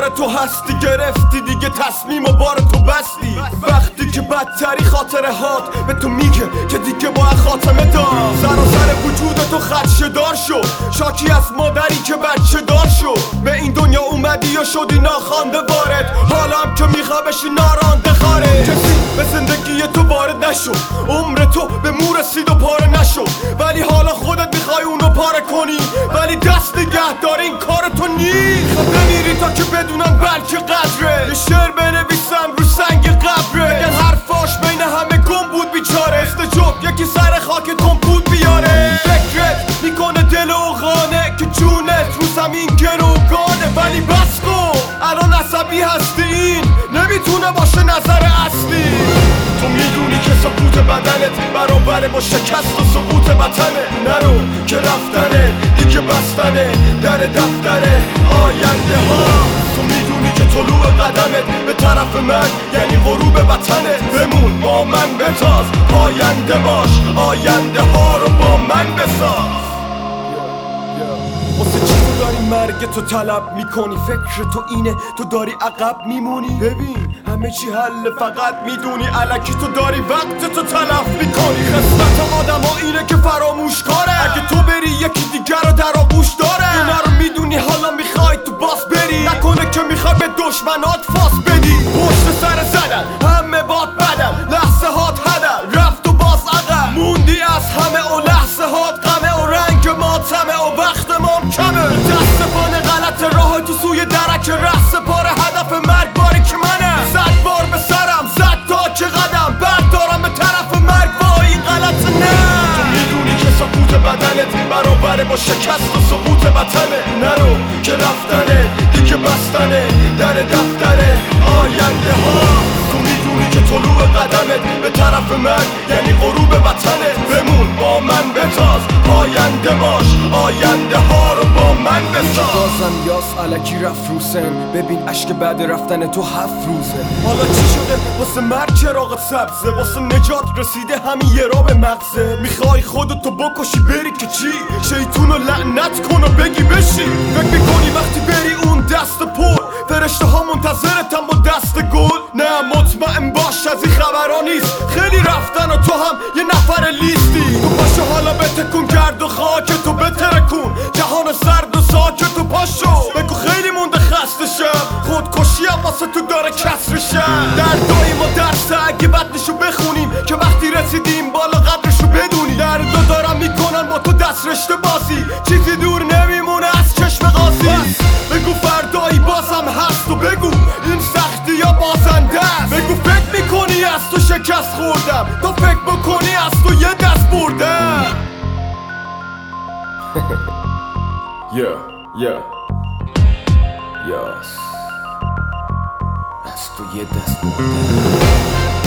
تو هستی، گرفتی دیگه تصمیم و بار تو بستی. وقتی که بدتری خاطره هات به تو میگه که دیگه باید خاتمه داد. سراسر وجود تو خدشه دار شد، شاکی از مادری که بچه دار شد. به این دنیا اومدی و شدی ناخوانده وارد، حالا هم که میخوا بشی نارانده خارج. کسی به زندگی تو وارد نشد، عمر تو به مو رسید و پاره نشد. ولی حالا خودت میخوای اونو پاره کنی، ولی دست نگه داره این کار تو نیست. نمیری تا که بدونن بلکه قدره، یه شعر بنویسن رو سنگ قبره. بگن حرفاش بین همه گم بود بیچاره، استجاب یکی سر خاک کمپود بیاره. فکرت میکنه دل و غانه که جونت رو زمین گروگانه. ولی بس کن الان عصبی هستی، این نمیتونه باشه نظر اصلی. تو میدونی که سقوط بدنت برابره با شکست و سقوط وطنه. نرو که رفتنه دیگه بستنه در دفتر آینده ها. تو میدونی که طلوع قدمت به طرف من یعنی غروب وطنه. بمون با من بتاز، آینده باش، آینده ها رو با من بساز. واسه چی تو داری مرگ تو طلب میکنی؟ فکر تو اینه تو داری عقب میمونی؟ ببین همه چی حل، فقط میدونی الکی تو داری وقت تو تلف میکنی. خصلت آدم ها اینه که فراموش کاره، اگه تو بری یکی دیگر رو در آغوش داره. اینا رو میدونی حالا میخوای تو باز بری، نکنه که میخوای به دشمنات فاس بدی. پشت سر زدن همه باد بدن، لحظه هات هدن رفت و باز عقب موندی از همه و لحظه هات غمه و رنگ ماتمه و وقت مام کمه. دست پان غلط راه تو سوی درک رس پاره هدف مرگ باری که منه. 100 بار به سرم زد تا که قدم بردارم به طرف مرگ با این غلط نه. تو میدونی که سقوط بدنت برابره با شکست و سقوط وطنه. نرو که رفتنه دیگه بستنه در دفتر آینده ها. تو میدونی که طلوع قدمت به طرف من یعنی غروب وطنه. بمون با من بتاز، آینده باش، آینده ها رو با من بساز. بازم یاس علکی رفت رو سن، ببین عشق بعد رفتن تو 7 روزه. حالا چی شده واسه مرگ چراغ سبزه، واسه نجات رسیده همین یه را به مغزه. میخوای خودتو بکشی بری که چی؟ شیطونو لعنت کن و بگی بشی. فکر میکنی وقتی بری اون دست پر فرشته ها منتظرتم با دست گل؟ نه مطمئن باش از این خبرها نیست، خیلی رفتن و تو هم یه نفر لیستی. تو پاشو حالا بتکون کرد و خاک تو بترکون، جهان سرد و ساکت و پاشو بگو خیلی مونده خسته شم. خودکشی هم واسه تو داره کسر شم. دردای ما درسه اگه بدنشو بخونیم که وقتی رسیدیم بالا قدرشو بدونی. دردو دارم میکنن با تو دست رشته بازی، چیزی دور نمیمونه از چشم قاضی. بگو فردایی بازم هست و بگو این سختی یا بازنده است. بگو فکر میکنی از تو شکست خوردم، تو فکر بکنی از تو یه دست بردم. از تو یه دست بردم.